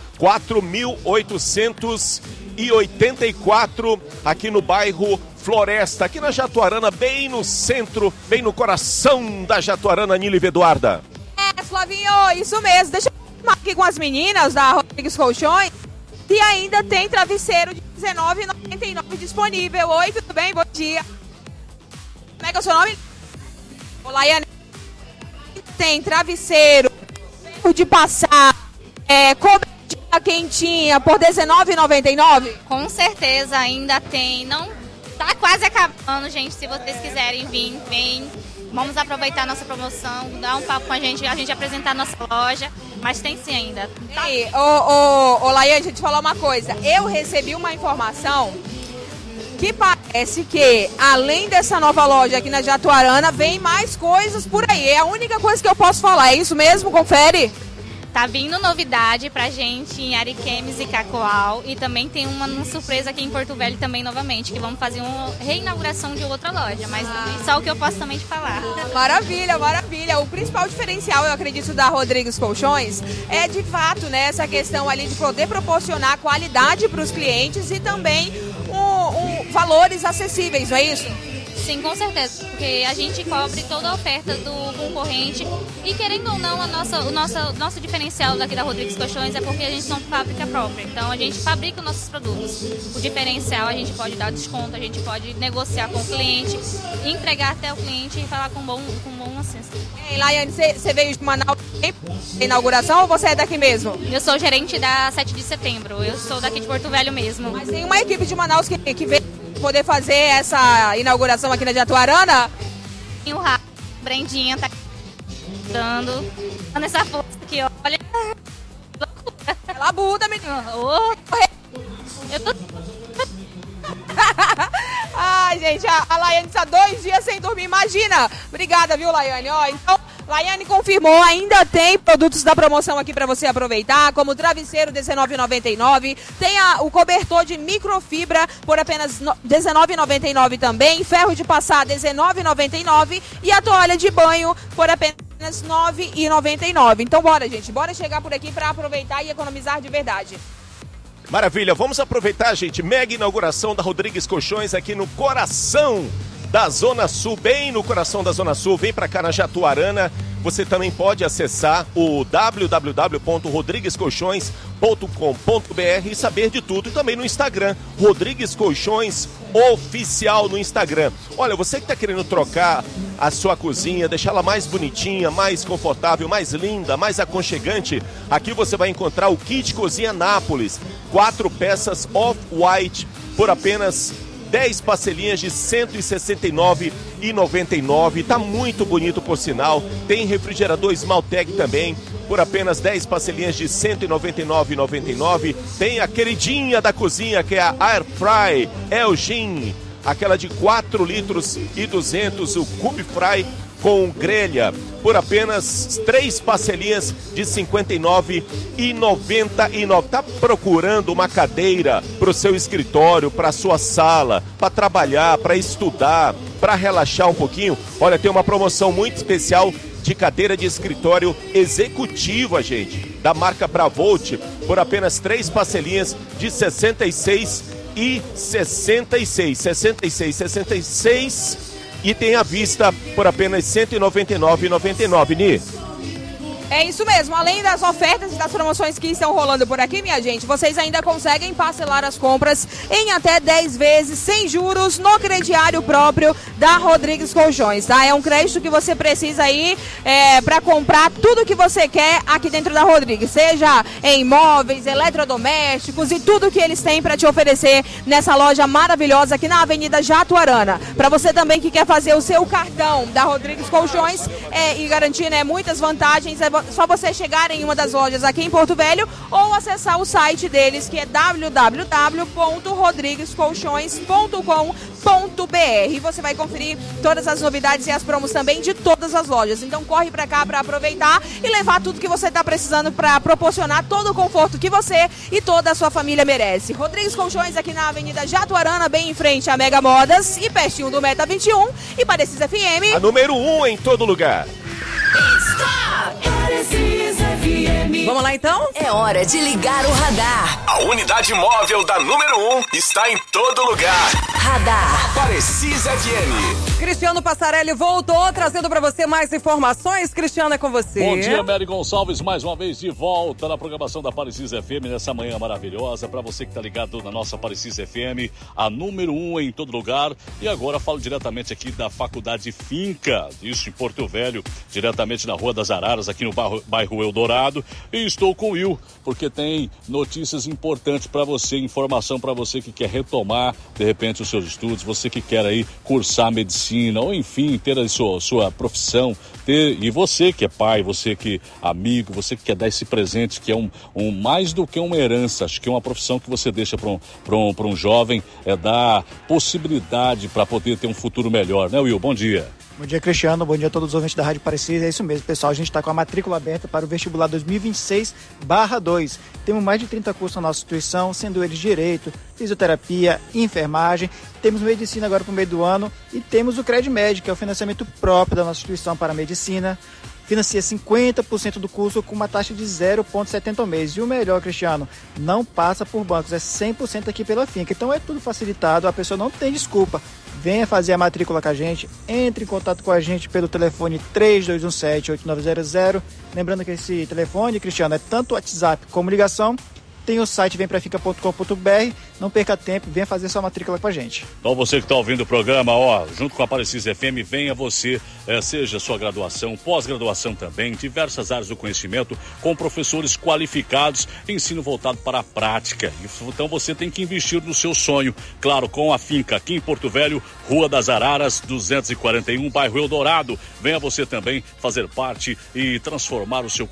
4884, aqui no bairro Floresta, aqui na Jatuarana, bem no centro, bem no coração da Jatuarana, Nílive Eduarda. Flavinho, isso mesmo. Deixa eu falar aqui com as meninas da Rodrigues Colchões. E ainda tem travesseiro de R$19,99 disponível. Oi, tudo bem? Bom dia. Como é que é o seu nome? Olá, Iane. Tem travesseiro de passar, cobertinha quentinha por R$19,99? Com certeza, ainda tem. Não, tá quase acabando, gente. Se vocês quiserem vir, vem. Vamos aproveitar a nossa promoção, dar um papo com a gente apresentar a nossa loja, mas tem sim ainda. Tá? Ei, Laiane, deixa eu te falar uma coisa. Eu recebi uma informação que parece que, além dessa nova loja aqui na Jatuarana, vem mais coisas por aí. É a única coisa que eu posso falar. É isso mesmo? Confere? Tá vindo novidade pra gente em Ariquemes e Cacoal. E também tem uma surpresa aqui em Porto Velho também novamente, que vamos fazer uma reinauguração de outra loja. Mas só o que eu posso também te falar. Maravilha, maravilha. O principal diferencial, eu acredito, da Rodrigues Colchões é, de fato, né, essa questão ali de poder proporcionar qualidade para os clientes e também valores acessíveis, não é isso? Sim, com certeza, porque a gente cobre toda a oferta do concorrente e, querendo ou não, o nosso diferencial daqui da Rodrigues Colchões é porque a gente não fábrica própria, então a gente fabrica os nossos produtos. O diferencial, a gente pode dar desconto, a gente pode negociar com o cliente, entregar até o cliente e falar com bom senso. Ei, Laiane, você veio de Manaus na inauguração ou você é daqui mesmo? Eu sou gerente da 7 de setembro, eu sou daqui de Porto Velho mesmo. Mas tem uma equipe de Manaus que veio poder fazer essa inauguração aqui na Jatuarana? O Brendinha tá dando essa força aqui, olha. Ela buda, menina. Eu tô... Ai, gente, a Laiane está 2 dias sem dormir, imagina. Obrigada, viu, Laiane? Ó, então, Laiane confirmou, ainda tem produtos da promoção aqui para você aproveitar, como o travesseiro R$19,99, tem o cobertor de microfibra por apenas R$19,99 também, ferro de passar R$19,99 e a toalha de banho por apenas R$9,99. Então bora, gente, bora chegar por aqui para aproveitar e economizar de verdade. Maravilha, vamos aproveitar, gente, mega inauguração da Rodrigues Colchões aqui no coração da Zona Sul, bem no coração da Zona Sul, vem pra cá na Jatuarana. Você também pode acessar o www.rodriguescolchões.com.br e saber de tudo. E também no Instagram, Rodrigues Colchões Oficial no Instagram. Olha, você que está querendo trocar a sua cozinha, deixá-la mais bonitinha, mais confortável, mais linda, mais aconchegante, aqui você vai encontrar o Kit Cozinha Nápoles. 4 peças off-white por apenas 10 parcelinhas de R$ 169,99. Tá muito bonito, por sinal. Tem refrigerador Smaltec também por apenas 10 parcelinhas de R$ 199,99. Tem a queridinha da cozinha, que é a Air Fry Elgin, aquela de 4 litros e 200, o Cube Fry com grelha, por apenas 3 parcelinhas de R$ 59,99. Tá procurando uma cadeira para o seu escritório, para a sua sala, para trabalhar, para estudar, para relaxar um pouquinho? Olha, tem uma promoção muito especial de cadeira de escritório executiva, gente, da marca Bravolt, por apenas 3 parcelinhas de R$ e 66. E tem à vista por apenas R$ 199,99, Ni. É isso mesmo, além das ofertas e das promoções que estão rolando por aqui, minha gente, vocês ainda conseguem parcelar as compras em até 10 vezes sem juros no crediário próprio da Rodrigues Colchões, tá? É um crédito que você precisa aí para comprar tudo que você quer aqui dentro da Rodrigues, seja em imóveis, eletrodomésticos e tudo que eles têm para te oferecer nessa loja maravilhosa aqui na Avenida Jatuarana. Para você também que quer fazer o seu cartão da Rodrigues Colchões e garantir, né, muitas vantagens, é só você chegar em uma das lojas aqui em Porto Velho ou acessar o site deles, que é www.rodriguescolchões.com.br, e você vai conferir todas as novidades e as promos também de todas as lojas. Então corre pra cá pra aproveitar e levar tudo que você tá precisando pra proporcionar todo o conforto que você e toda a sua família merece. Rodrigues Colchões aqui na Avenida Jatuarana, bem em frente à Mega Modas e pertinho do Meta 21 e Parecis FM. A número 1 em todo lugar. Vamos lá então? É hora de ligar o radar. A unidade móvel da número 1 está em todo lugar. Radar Parecis FM. Cristiano Passarelli voltou, trazendo pra você mais informações. Cristiano, é com você. Bom dia, Mary Gonçalves, mais uma vez de volta na programação da Parecis FM nessa manhã maravilhosa. Pra você que tá ligado na nossa Parecis FM, a número 1 em todo lugar. E agora falo diretamente aqui da Faculdade Finca, isso em Porto Velho, diretamente na Rua das Araras, aqui no bairro Eldorado. E estou com o Will, porque tem notícias importantes para você, informação para você que quer retomar, de repente, os seus estudos, você que quer aí cursar medicina, ou enfim, ter a sua profissão, e você que é pai, você que é amigo, você que quer dar esse presente, que é mais do que uma herança, acho que é uma profissão que você deixa para um jovem, dar possibilidade para poder ter um futuro melhor, né, Will? Bom dia. Bom dia, Cristiano. Bom dia a todos os ouvintes da Rádio Parecis. É isso mesmo, pessoal. A gente está com a matrícula aberta para o vestibular 2026/2. Temos mais de 30 cursos na nossa instituição, sendo eles direito, fisioterapia, enfermagem. Temos medicina agora para o meio do ano e temos o CredMed, que é o financiamento próprio da nossa instituição para a medicina. Financia 50% do curso com uma taxa de 0,70 ao mês. E o melhor, Cristiano, não passa por bancos, é 100% aqui pela Finca. Então é tudo facilitado, a pessoa não tem desculpa. Venha fazer a matrícula com a gente, entre em contato com a gente pelo telefone 3217-8900. Lembrando que esse telefone, Cristiano, é tanto WhatsApp como ligação. Tem o site vemprafinca.com.br. Não perca tempo, venha fazer sua matrícula com a gente. Então você que está ouvindo o programa, junto com a Parecis FM, venha você, seja sua graduação, pós-graduação também, diversas áreas do conhecimento, com professores qualificados, ensino voltado para a prática. Então você tem que investir no seu sonho, claro, com a Finca, aqui em Porto Velho, Rua das Araras, 241, bairro Eldorado. Venha você também fazer parte e transformar o seu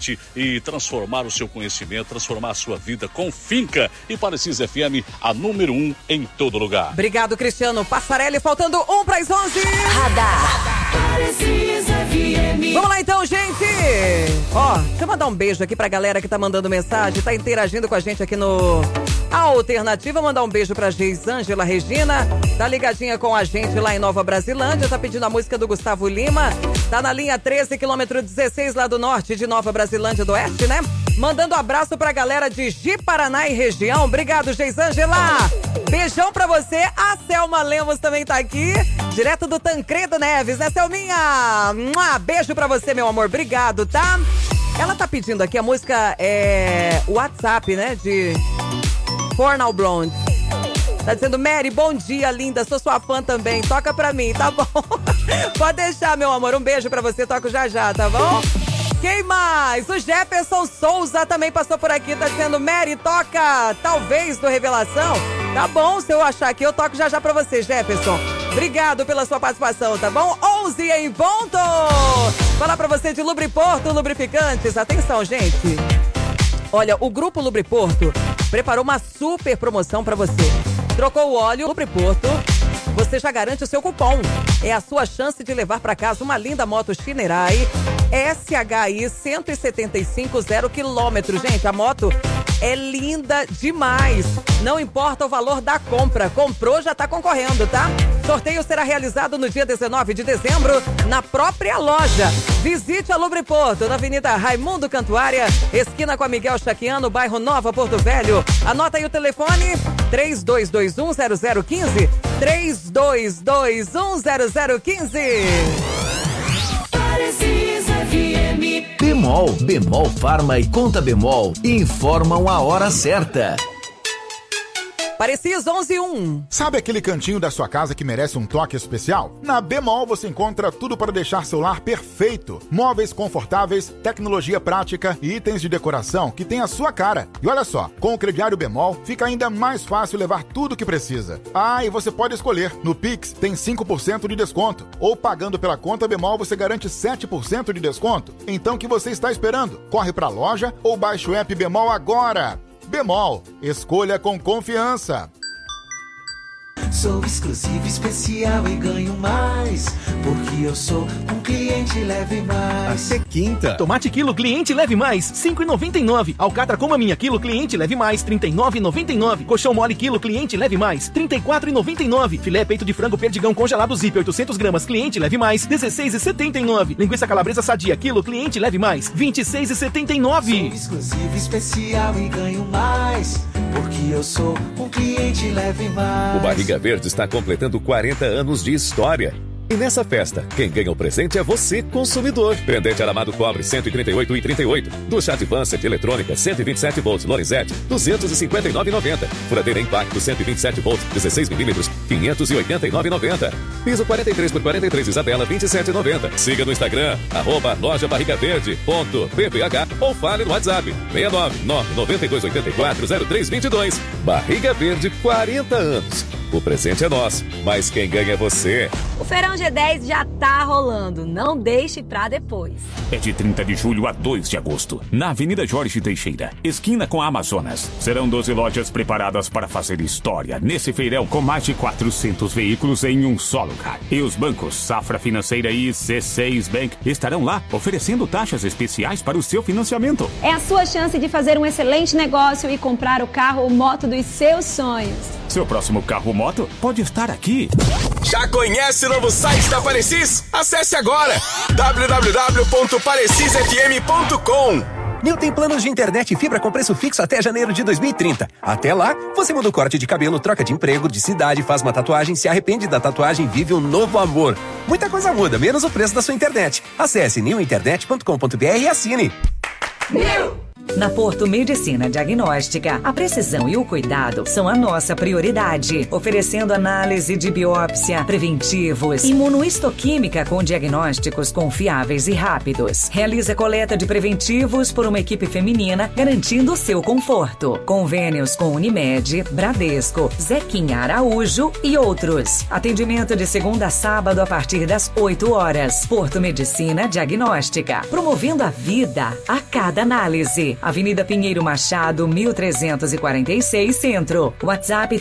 conhecimento, transformar a sua vida com Finca e Parecis FM, a número 1 em todo lugar. Obrigado, Cristiano Passarelli. Faltando 1 para as 11. Radar Parecis FM. Vamos lá então, gente. Deixa eu mandar um beijo aqui pra galera que tá mandando mensagem, tá interagindo com a gente aqui no Alternativa. Mandar um beijo pra Geisângela Regina, tá ligadinha com a gente lá em Nova Brasilândia, tá pedindo a música do Gustavo Lima, tá na linha 13, quilômetro 16, lá do norte de Nova Brasilândia do Oeste, né? Mandando um abraço pra galera de Ji-Paraná e região. Obrigado, Geisângela. Beijão pra você. A Selma Lemos também tá aqui, direto do Tancredo Neves, né, Selminha? Beijo pra você, meu amor. Obrigado, tá? Ela tá pedindo aqui a música WhatsApp, né, de Fornal Blonde. Tá dizendo, Mary, bom dia, linda, sou sua fã também, toca pra mim, tá bom? Pode deixar, meu amor, um beijo pra você, toco já, tá bom? Quem mais? O Jefferson Souza também passou por aqui, tá dizendo, Mary, toca talvez do Revelação. Tá bom, se eu achar aqui, eu toco já pra você, Jefferson. Obrigado pela sua participação, tá bom? 11 em ponto! Falar pra você de Lubriporto Lubrificantes. Atenção, gente. Olha, o Grupo Lubriporto preparou uma super promoção pra você. Trocou o óleo Lubriporto, você já garante o seu cupom. É a sua chance de levar pra casa uma linda moto Shinerai SHI 175 0 km. Gente, a moto é linda demais. Não importa o valor da compra. Comprou, já tá concorrendo, tá? Sorteio será realizado no dia 19 de dezembro na própria loja. Visite a Lubriporto, na Avenida Raimundo Cantuária, esquina com a Miguel Chaquiano, bairro Nova, Porto Velho. Anota aí o telefone, 32210015, 32210015. Bemol Farma e Conta Bemol informam a hora certa. Parecis 11:01. Sabe aquele cantinho da sua casa que merece um toque especial? Na Bemol você encontra tudo para deixar seu lar perfeito. Móveis confortáveis, tecnologia prática e itens de decoração que tem a sua cara. E olha só, com o crediário Bemol fica ainda mais fácil levar tudo o que precisa. Ah, e você pode escolher. No Pix tem 5% de desconto. Ou pagando pela conta Bemol você garante 7% de desconto. Então o que você está esperando? Corre para a loja ou baixe o app Bemol agora. Bemol, escolha com confiança. Sou exclusivo, especial e ganho mais, porque eu sou um cliente Leve Mais. Até quinta. Tomate quilo cliente Leve Mais, 5,99. Alcatra como a minha quilo cliente Leve Mais, 39,99. Colchão mole quilo cliente Leve Mais, 34,99. Filé peito de frango perdigão congelado Zip 800 gramas cliente Leve Mais, 16,79. Linguiça calabresa sadia quilo cliente Leve Mais, 26,79. Sou exclusivo, especial e ganho mais, porque eu sou um cliente Leve Mais. O Barriga Verde está completando 40 anos de história. E nessa festa, quem ganha o presente é você, consumidor. Pendente aramado cobre 138,38. Ducha Advanced eletrônica 127 volts Lorenzetti 259,90. Furadeira Impacto 127 volts 16 milímetros 589,90. Piso 43 por 43 Isabela 27,90. Siga no Instagram @lojabarigoverde.pph ou fale no WhatsApp 69992840322. Barriga Verde 40 anos. O presente é nosso, mas quem ganha é você. O Feirão G10 já tá rolando, não deixe pra depois. É de 30 de julho a 2 de agosto, na Avenida Jorge Teixeira, esquina com a Amazonas. Serão 12 lojas preparadas para fazer história nesse feirão com mais de 400 veículos em um só lugar. E os bancos Safra Financeira e C6 Bank estarão lá oferecendo taxas especiais para o seu financiamento. É a sua chance de fazer um excelente negócio e comprar o carro ou moto dos seus sonhos. Seu próximo carro ou moto pode estar aqui. Já conhece o novo site da Parecis? Acesse agora www.parecisfm.com. Nil tem planos de internet e fibra com preço fixo até janeiro de 2030. Até lá, você muda o corte de cabelo, troca de emprego, de cidade, faz uma tatuagem, se arrepende da tatuagem e vive um novo amor. Muita coisa muda, menos o preço da sua internet. Acesse nilinternet.com.br e assine. Nil! Na Porto Medicina Diagnóstica, a precisão e o cuidado são a nossa prioridade, oferecendo análise de biópsia, preventivos, imunohistoquímica com diagnósticos confiáveis e rápidos. Realiza coleta de preventivos por uma equipe feminina, garantindo o seu conforto. Convênios com Unimed, Bradesco, Zequinha Araújo e outros. Atendimento de segunda a sábado a partir das 8 horas. Porto Medicina Diagnóstica, promovendo a vida a cada análise. Avenida Pinheiro Machado, 1346, Centro. WhatsApp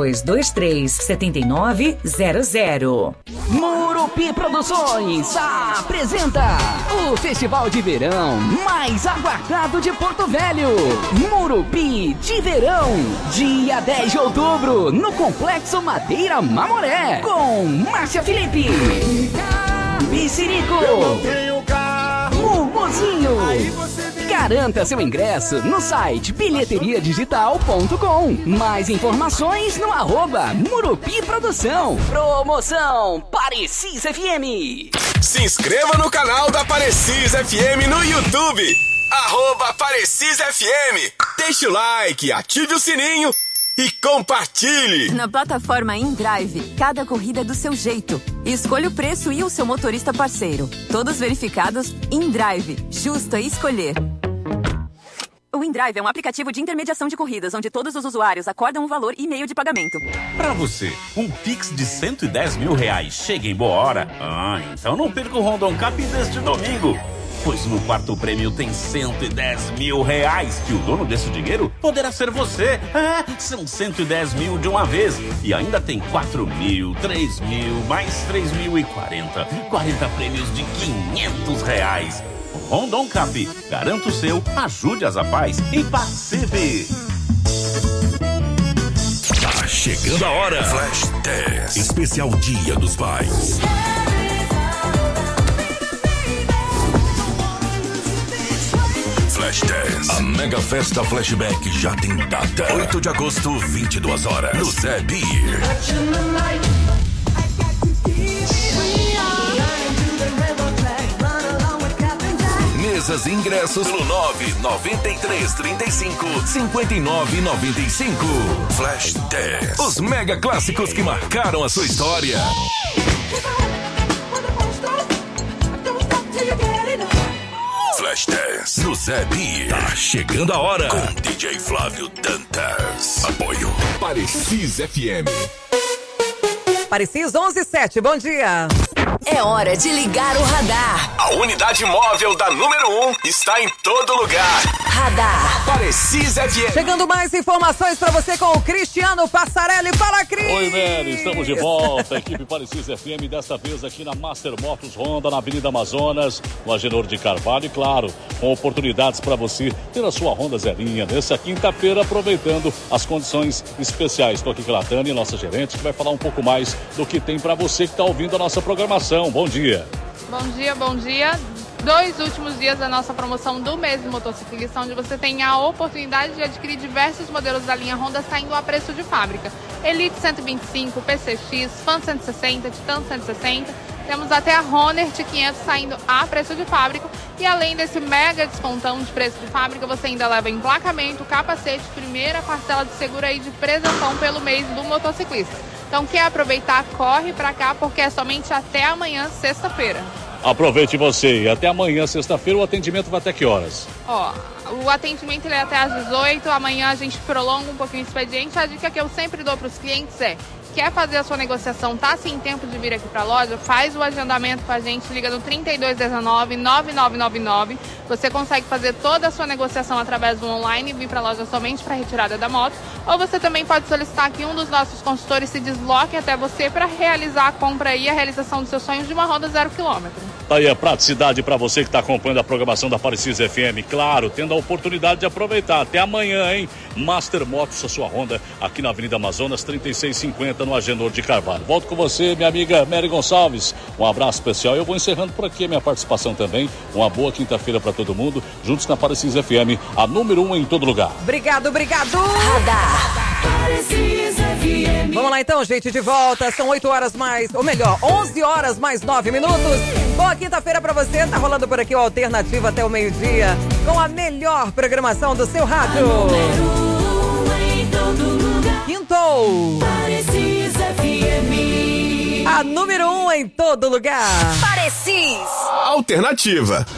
3223-7900. Murupi Produções apresenta o Festival de Verão mais aguardado de Porto Velho. Murupi de Verão, dia 10 de outubro, no Complexo Madeira Mamoré, com Márcia Felipe, Piscirico, Mumuzinho. Garanta seu ingresso no site bilheteriadigital.com. Mais informações no @Murupi Produção. Promoção Parecis FM. Se inscreva no canal da Parecis FM no YouTube. @Parecis FM. Deixe o like, ative o sininho e compartilhe. Na plataforma InDrive, cada corrida é do seu jeito. Escolha o preço e o seu motorista parceiro. Todos verificados. InDrive, justo a escolher. O InDrive é um aplicativo de intermediação de corridas, onde todos os usuários acordam um valor e meio de pagamento. Pra você, um Pix de 110 mil reais chega em boa hora? Ah, então não perca o Rondon Cap deste domingo. Pois no quarto prêmio tem 110 mil reais, que o dono desse dinheiro poderá ser você. Ah, são 110 mil de uma vez. E ainda tem 4 mil, 3 mil, mais 3 mil e 40. 40 prêmios de 500 reais. Rondon Cap, garanta o seu, ajude as rapaz e participe. chegando a hora. Flash Dance, especial Dia dos Pais. Flash Dance, a mega festa flashback já tem data. 8 de agosto, 22 horas, no Zé Beer. Mesas e ingressos no 99335-5995. Flash Dance, os mega clássicos que marcaram a sua história. Flash Dance no Zé Beer. Tá chegando a hora. Com DJ Flávio Dantas. Apoio Parecis FM. Parecis 11:07, bom dia. É hora de ligar o radar. A unidade móvel da número 1 está em todo lugar. Radar. Parecis FM. Chegando mais informações pra você com o Cristiano Passarelli. Fala, Cris! Oi, Mary, estamos de volta. A equipe Parecis FM, desta vez aqui na Master Motos Honda, na Avenida Amazonas, no Agenor de Carvalho. E claro, com oportunidades para você ter a sua Honda zerinha nessa quinta-feira, aproveitando as condições especiais. Estou aqui com a Tânia, nossa gerente, que vai falar um pouco mais do que tem para você que está ouvindo a nossa programação. Bom dia. Bom dia, bom dia. 2 últimos dias da nossa promoção do mês do motociclista, onde você tem a oportunidade de adquirir diversos modelos da linha Honda saindo a preço de fábrica. Elite 125, PCX, Fan 160, Titan 160. Temos até a Honor T500 saindo a preço de fábrica. E além desse mega descontão de preço de fábrica, você ainda leva emplacamento, capacete, primeira parcela de seguro aí de presenção pelo mês do motociclista. Então, quer aproveitar, corre pra cá, porque é somente até amanhã, sexta-feira. Aproveite você. E até amanhã, sexta-feira, o atendimento vai até que horas? Ó, o atendimento ele é até às 18, amanhã a gente prolonga um pouquinho o expediente. A dica que eu sempre dou para os clientes é: quer fazer a sua negociação, tá sem tempo de vir aqui para a loja, faz o agendamento com a gente, liga no 3219-9999. Você consegue fazer toda a sua negociação através do online e vir para a loja somente para retirada da moto. Ou você também pode solicitar que um dos nossos consultores se desloque até você para realizar a compra e a realização dos seus sonhos de uma Honda 0 km. Tá aí a praticidade para você que está acompanhando a programação da Parecis FM. Claro, tendo a oportunidade de aproveitar. Até amanhã, hein? Master Motos, a sua Honda, aqui na Avenida Amazonas, 3650, no Agenor de Carvalho. Volto com você, minha amiga Mary Gonçalves. Um abraço especial. Eu vou encerrando por aqui a minha participação também. Uma boa quinta-feira para todo mundo. Juntos na Parecis FM, a número 1 em todo lugar. Obrigado, obrigado. Radar. Vamos lá então, gente, de volta. São 8 horas mais, ou melhor, 11 horas mais 9 minutos. Boa quinta-feira pra você. Tá rolando por aqui o Alternativo até o meio-dia, com a melhor programação do seu rádio. Quintou. A número 1 em todo lugar. Parecis. Alternativa.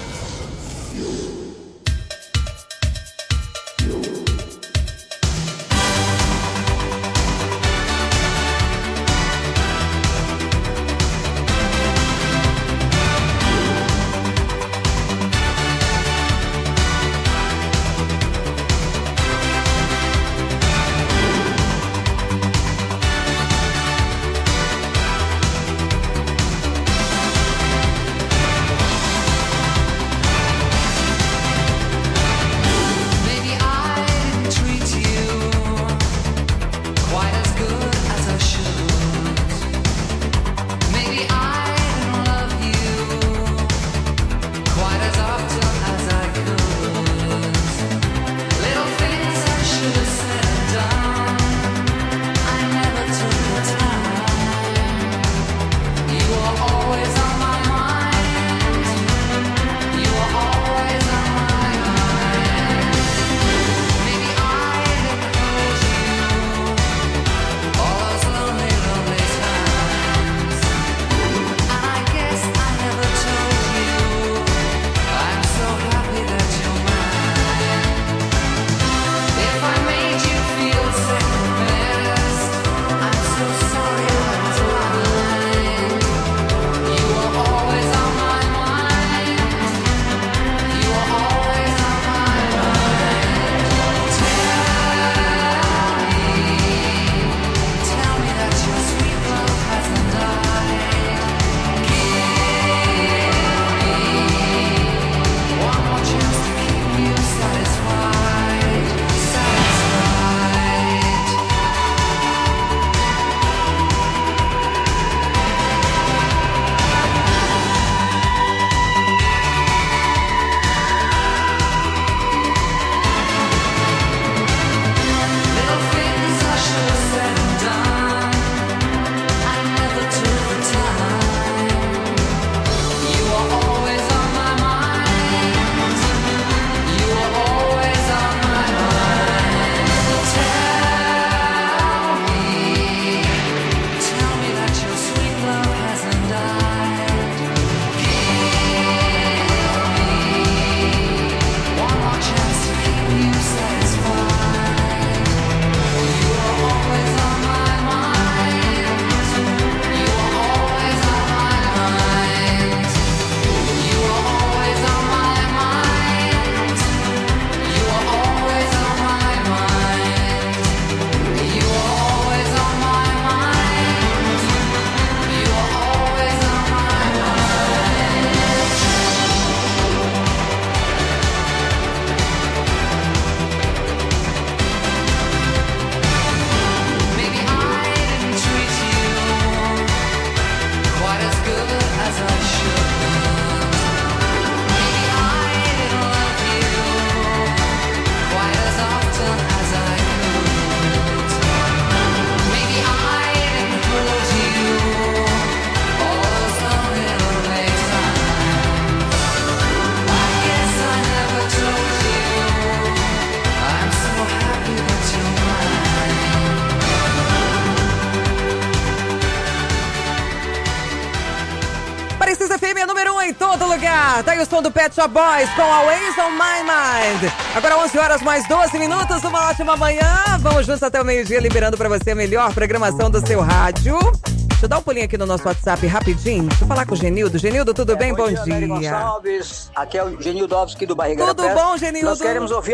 Radar. Tá aí o som do Pet Shop Boys com Always on My Mind. Agora 11 horas mais 12 minutos, uma ótima manhã. Vamos juntos até o meio-dia, liberando pra você a melhor programação do seu rádio. Deixa eu dar um pulinho aqui no nosso WhatsApp rapidinho. Deixa eu falar com o Genildo. Genildo, tudo bem? Bom dia. Gonçalves. Aqui é o Genildo Alves aqui do Barriga Tudo da Festa. bom, Genildo? Nós queremos ouvir